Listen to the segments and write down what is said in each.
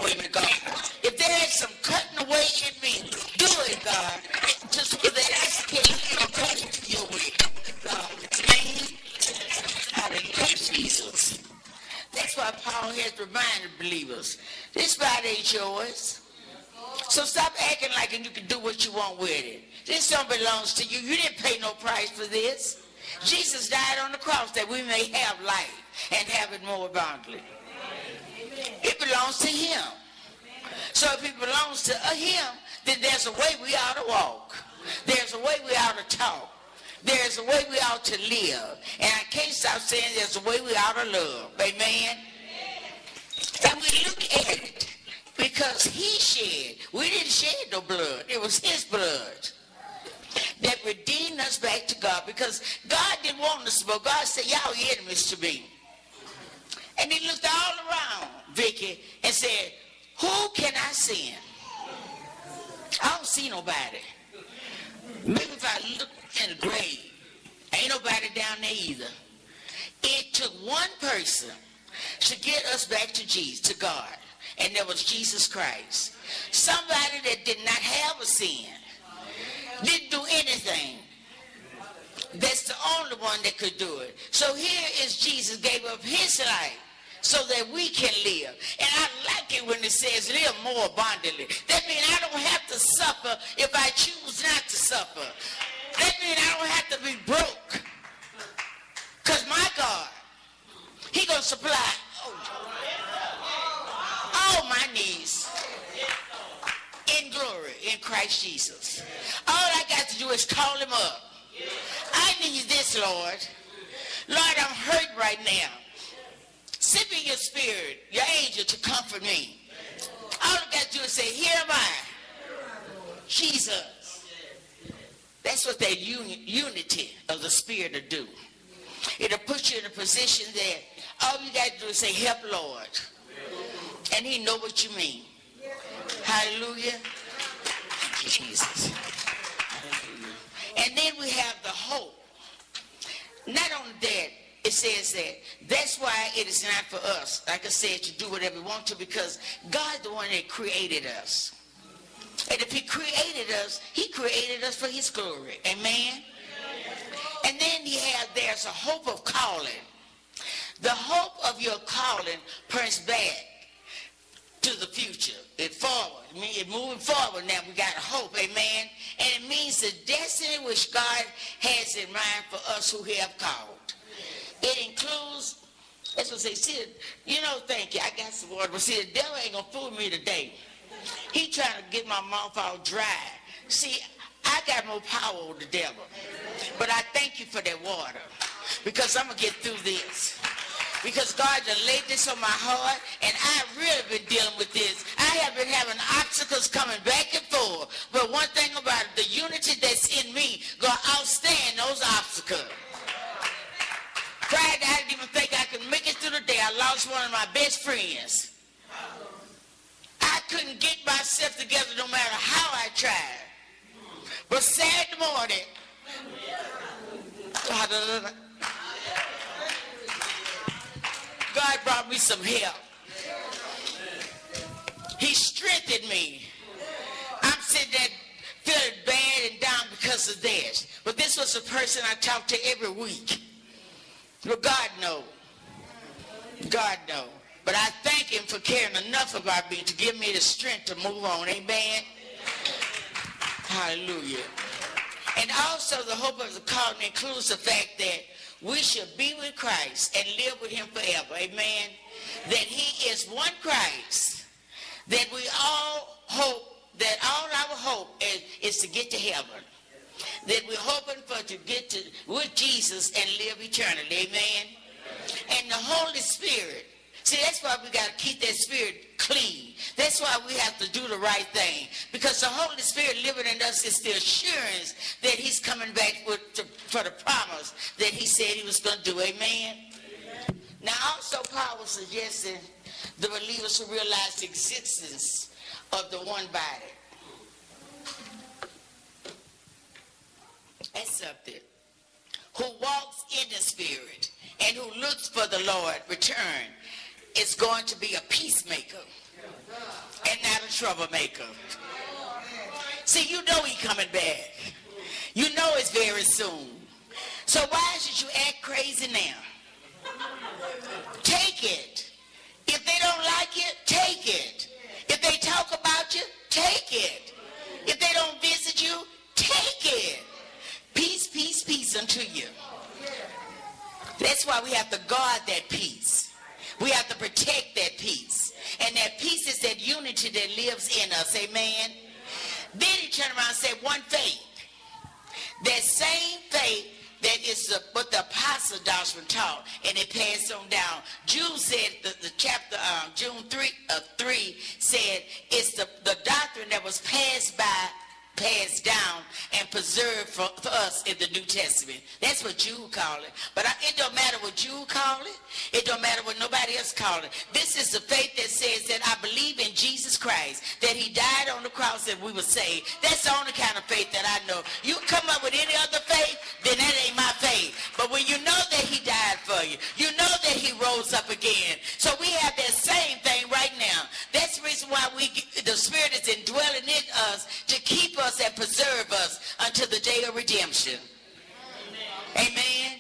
away with God. If there is some cutting away in me, do it, God. Just for that I can come to your way, God. Amen. Hallelujah, Jesus. That's why Paul has reminded believers, this body ain't yours. So stop acting like you can do what you want with it. This don't belong to you. You didn't pay no price for this. Jesus died on the cross that we may have life and have it more abundantly. It belongs to him. So if it belongs to him, then there's a way we ought to walk. There's a way we ought to talk. There's a way we ought to live. And I can't stop saying there's a way we ought to love. Amen? And we look at it because he shed. We didn't shed no blood. It was his blood that redeemed us back to God, because God didn't want us to, but God said, y'all enemies to me. And he looked all around, Vicky, and said, who can I send? I don't see nobody. Maybe if I look in the grave, ain't nobody down there either. It took one person to get us back to Jesus, to God, and that was Jesus Christ. Somebody that did not have a sin, didn't do anything. That's the only one that could do it. So here is Jesus gave up his life so that we can live. And I like it when it says live more abundantly. That means I don't have to suffer if I choose not to suffer. That means I don't have to be broke. Because my God, he going to supply all my needs in glory in Christ Jesus. All I got to do is call him up. I need this, Lord. Lord, I'm hurt right now. Send me your spirit, your angel, to comfort me. All I got to do is say, here am I, Jesus. That's what that unity of the spirit will do. It'll put you in a position that all you got to do is say, help, Lord. And he know what you mean. Hallelujah. Thank you, Jesus. Hallelujah. And then we have the hope. Not only that, it says that that's why it is not for us, like I said, to do whatever we want to, because God's the one that created us. And if he created us, he created us for his glory. Amen? And then there's a hope of calling. The hope of your calling points back to the future. It forward. I mean, moving forward now, we got hope. Amen? And it means the destiny which God has in mind for us who have called. It includes, that's what they say, thank you, I got some water. But see, the devil ain't going to fool me today. He trying to get my mouth all dry. See, I got more power over the devil. But I thank you for that water, because I'm going to get through this. Because God just laid this on my heart, and I've really been dealing with this. I have been having obstacles coming back and forth. But one thing about it, the unity that's in me going to outstand those obstacles. Friday, I didn't even think I could make it through the day. I lost one of my best friends. I couldn't get myself together no matter how I tried. But Saturday morning, God brought me some help. He strengthened me. I'm sitting there feeling bad and down because of this. But this was a person I talked to every week. Well, God knows. God knows. But I thank him for caring enough about me to give me the strength to move on. Amen? Hallelujah. And also the hope of the calling includes the fact that we should be with Christ and live with him forever. Amen? That he is one Christ. That we all hope, that all our hope is to get to heaven. That we're hoping to get with Jesus and live eternally. Amen? And the Holy Spirit. See, that's why we got to keep that spirit clean. That's why we have to do the right thing. Because the Holy Spirit living in us is the assurance that he's coming back for the promise that he said he was going to do. Amen? Now, also, Paul was suggesting the believers who realize the existence of the one body. That's something. Who walks in the Spirit and who looks for the Lord return is going to be a peacemaker and not a troublemaker. See, you know he's coming back. You know it's very soon. So why should you act crazy now? Take it. If they don't like it, take it. If they talk about you, take it. If they don't visit you, take it. Peace, peace, peace unto you. That's why we have to guard that peace. We have to protect that peace. And that peace is that unity that lives in us. Amen. Then he turned around and said, one faith. That same faith that is what the apostle doctrine taught, and it passed on down. Jude said, the chapter, June 3 said, it's the doctrine that was passed down and preserved for us in the New Testament. That's what Jude called it. But it don't matter what Jude called it. It don't matter what nobody else called it. This is the faith that says that I believe in Jesus Christ, that he died on the cross and we were saved. That's the only kind of faith that I know. You come up with any other faith, then that ain't my faith. But when you know that he died for you, you know that he rose up again. So we have that same thing right now. That's the reason why the Spirit is indwelling in us to keep us and preserve us until the day of redemption. Amen. Amen.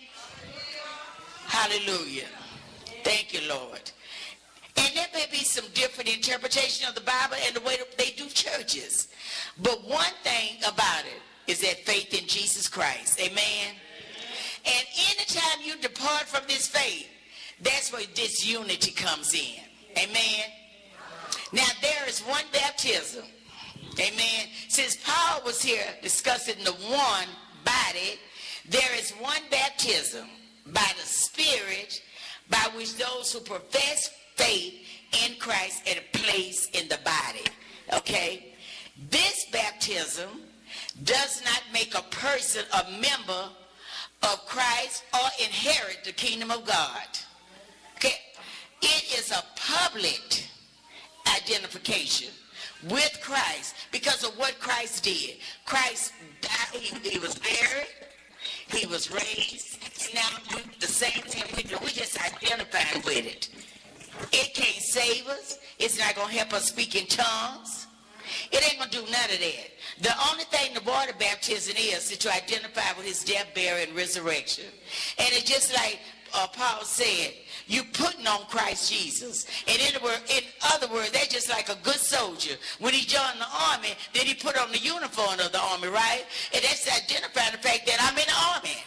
Hallelujah. Thank you, Lord. And there may be some different interpretation of the Bible and the way that they do churches. But one thing about it is that faith in Jesus Christ. Amen. And anytime you depart from this faith, that's where disunity comes in. Amen. Now there is one baptism. Amen. Since Paul was here discussing the one body, there is one baptism by the Spirit by which those who profess faith in Christ are placed in the body. Okay? This baptism does not make a person a member of Christ or inherit the kingdom of God. Okay? It is a public identification with Christ because of what Christ did. Christ died, he was buried, he was raised. Now the same thing we do, we just identifying with it. It can't save us. It's not going to help us speak in tongues. It ain't going to do none of that. The only thing the water baptism is to identify with his death, burial, and resurrection. And it's just like Paul said, you putting on Christ Jesus. And in other words, they're just like a good soldier. When he joined the army, then he put on the uniform of the army, right? And that's identifying the fact that I'm in the army.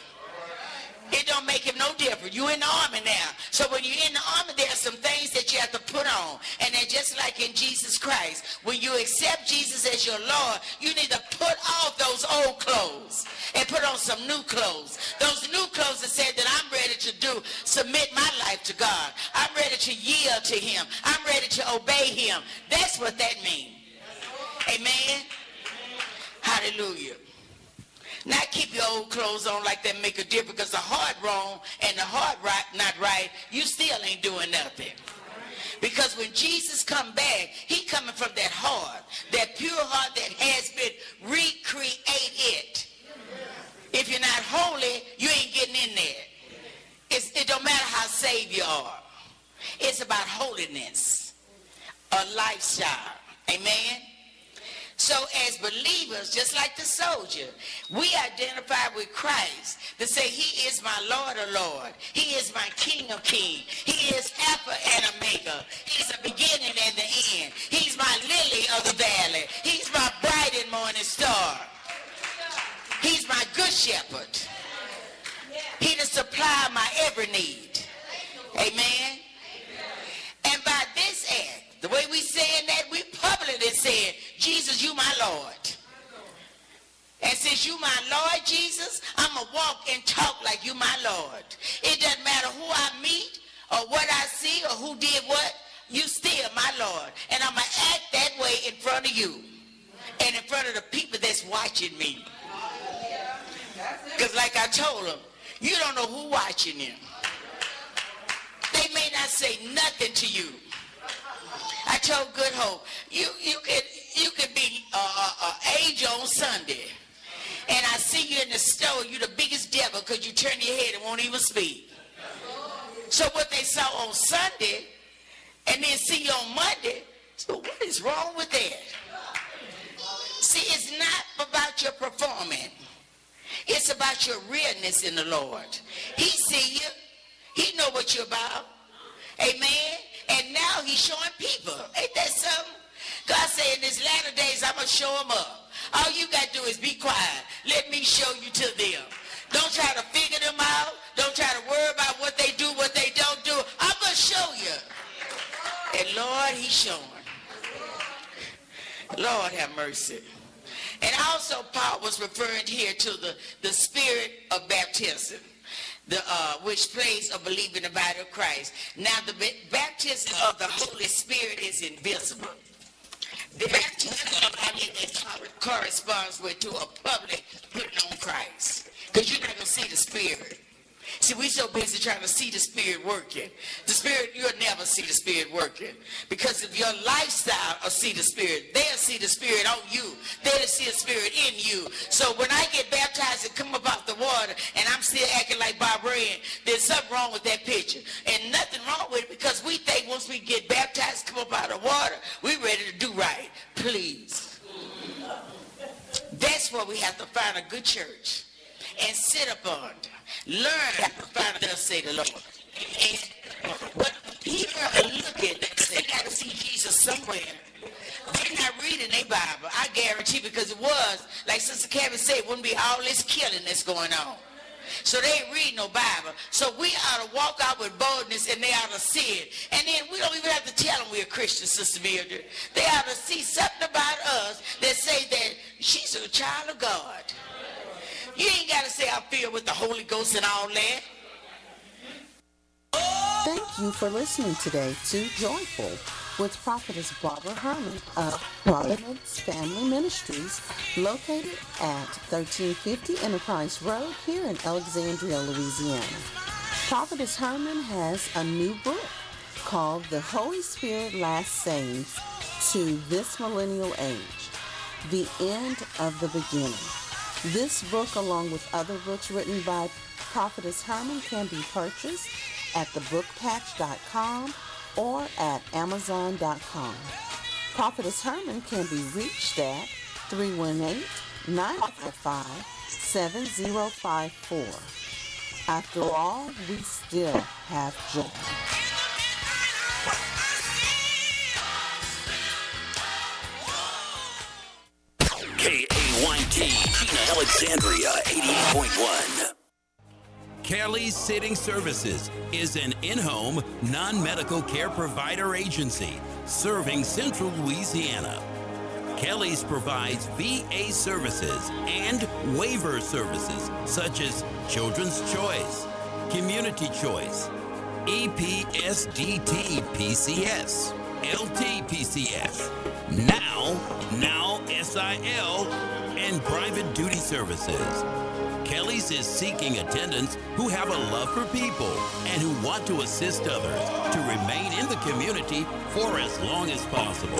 It don't make him no different. You're in the army now. So when you're in the army, there are some things that you have to put on. And they're just like in Jesus Christ. When you accept Jesus as your Lord, you need to put off those old clothes and put on some new clothes. Those new clothes that said that I'm ready to submit my life to God. I'm ready to yield to him. I'm ready to obey him. That's what that means. Amen. Hallelujah. Not keep your old clothes on like that make a difference, because the heart wrong and the heart right, not right, you still ain't doing nothing. Because when Jesus come back, he coming from that heart, that pure heart that has been recreated. If you're not holy, you ain't getting in there. It don't matter how saved you are. It's about holiness, a lifestyle. Amen. So as believers, just like the soldier, we identify with Christ to say he is my Lord of Lord. He is my King of Kings. He is Alpha and Omega. He's the beginning and the end. He's my lily of the valley. He's my bright and morning star. He's my good shepherd. He to supply my every need. Amen. And by this act, the way we saying that, we publicly saying, Jesus, you my Lord. And since you my Lord, Jesus, I'm going to walk and talk like you my Lord. It doesn't matter who I meet or what I see or who did what, you still my Lord. And I'm going to act that way in front of you and in front of the people that's watching me. Because like I told them, you don't know who watching you. They may not say nothing to you. I told Good Hope, you could be age on Sunday, and I see you in the store, you the biggest devil because you turn your head and won't even speak. So what they saw on Sunday, and then see you on Monday. So what is wrong with that? See, it's not about your performing. It's about your realness in the Lord. He see you. He know what you're about. Amen. And now he's showing people. Ain't that something? God said in his latter days, I'm going to show them up. All you got to do is be quiet. Let me show you to them. Don't try to figure them out. Don't try to worry about what they do, what they don't do. I'm going to show you. And Lord, he's showing. Lord have mercy. And also Paul was referring here to the spirit of baptism, which plays a believer in the body of Christ. Now the baptism of the Holy Spirit is invisible. The baptism of the Holy Spirit corresponds to a public putting on Christ. Because you're not going to see the Spirit. See, we're so busy trying to see the Spirit working. The Spirit, you'll never see the Spirit working. Because if your lifestyle will see the Spirit, they'll see the Spirit on you. They'll see the Spirit in you. So when I get baptized and come up out the water and I'm still acting like Bob Ryan, there's something wrong with that picture. And nothing wrong with it because we think once we get baptized, come up out of water, we're ready to do right. Please. That's why we have to find a good church and sit up on. Learn how to find thus say the Lord. And but people look at that and say, they got to see Jesus somewhere. They're not reading their Bible, I guarantee, because it was, like Sister Kevin said, it wouldn't be all this killing that's going on. So they ain't reading no Bible. So we ought to walk out with boldness and they ought to see it. And then we don't even have to tell them we're Christians, Sister Mildred. They ought to see something about us that say that she's a child of God. You ain't got to say I'm filled with the Holy Ghost and all that. Thank you for listening today to Joyful with Prophetess Barbara Herman of Providence Family Ministries, located at 1350 Enterprise Road here in Alexandria, Louisiana. Prophetess Herman has a new book called The Holy Spirit Last Sayings to This Millennial Age, The End of the Beginning. This book, along with other books written by Prophetess Herman, can be purchased at thebookpatch.com or at amazon.com. Prophetess Herman can be reached at 318-955-7054. After all, we still have joy. KAYT, Gina Alexandria, 88.1. Kelly's Sitting Services is an in-home, non-medical care provider agency serving Central Louisiana. Kelly's provides VA services and waiver services such as Children's Choice, Community Choice, EPSDT PCS, LTPCS, now SIL, and private duty services. Kelly's is seeking attendants who have a love for people and who want to assist others to remain in the community for as long as possible.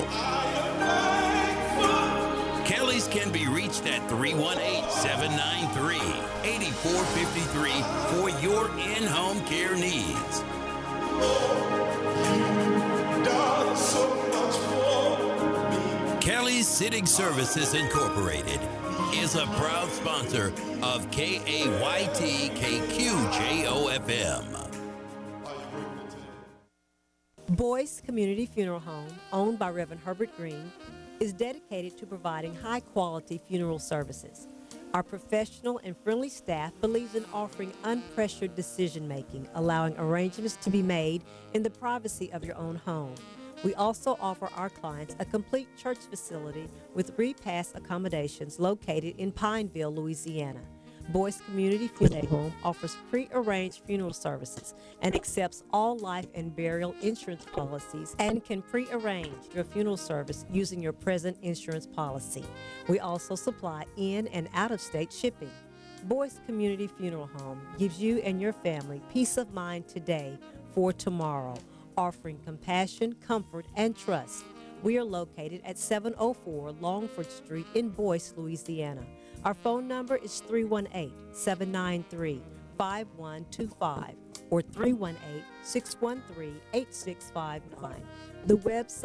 Kelly's can be reached at 318-793-8453 for your in-home care needs. Kelly's Sitting Services Incorporated is a proud sponsor of KAYT KQJOFM. Boyce Community Funeral Home, owned by Reverend Herbert Green, is dedicated to providing high-quality funeral services. Our professional and friendly staff believes in offering unpressured decision-making, allowing arrangements to be made in the privacy of your own home. We also offer our clients a complete church facility with repass accommodations located in Pineville, Louisiana. Boyce Community Funeral Home offers pre-arranged funeral services and accepts all life and burial insurance policies and can pre-arrange your funeral service using your present insurance policy. We also supply in- and out-of-state shipping. Boyce Community Funeral Home gives you and your family peace of mind today for tomorrow, offering compassion, comfort, and trust. We are located at 704 Longford Street in Boyce, Louisiana. Our phone number is 318-793-5125. or 318-613-8659. The website